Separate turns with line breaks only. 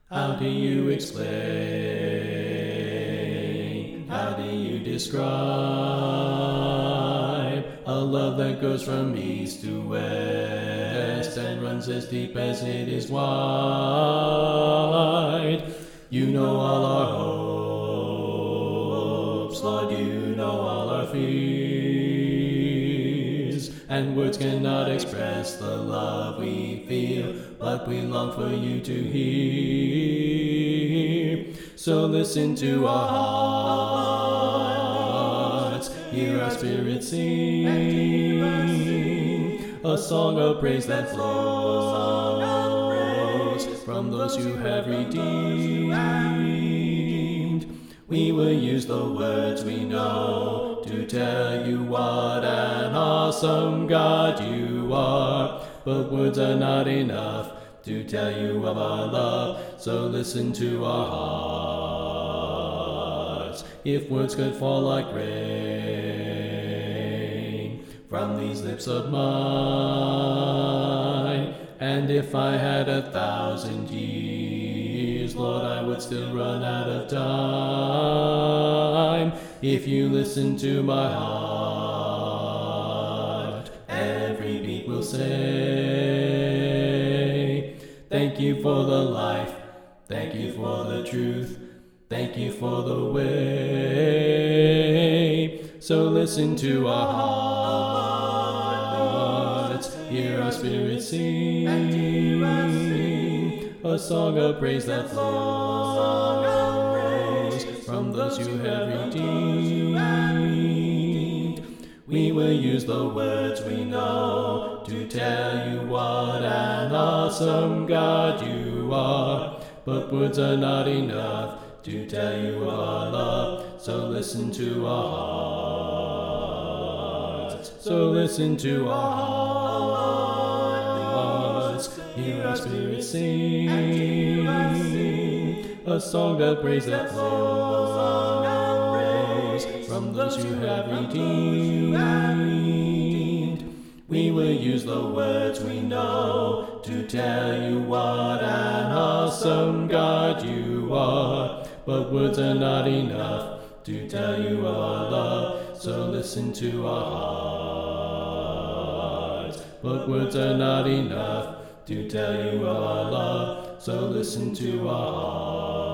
How do you explain? How do you describe a love that goes from east to west and runs as deep as it is wide? You know all our hopes, Lord, you know all our fears, and words cannot express the love we feel, but we long for you to hear. So listen to our hearts, hear our spirits sing, a song of praise that flows from those you have redeemed. We will use the words we know to tell you what an awesome God you are, but words are not enough to tell you of our love, so listen to our hearts. If words could fall like rain from these lips of mine, and if I had 1,000 years, Lord, I would still run out of time. If you listen to my heart, every beat will say, thank you for the life, thank you for the truth, thank you for the way. So listen to our hearts, hear our spirits sing, a song of praise that flows from those you have redeemed. We will use the words we know to tell you what an awesome God you are, but words are not enough to tell you of our love, so listen to our hearts. So listen to our hearts, hear our spirits sing, a song of praise that flows from those you have redeemed. We will use the words we know to tell you what an awesome God you are, but words are not enough to tell you of our love, so listen to our hearts. But words are not enough to tell you of our love, so listen to our hearts.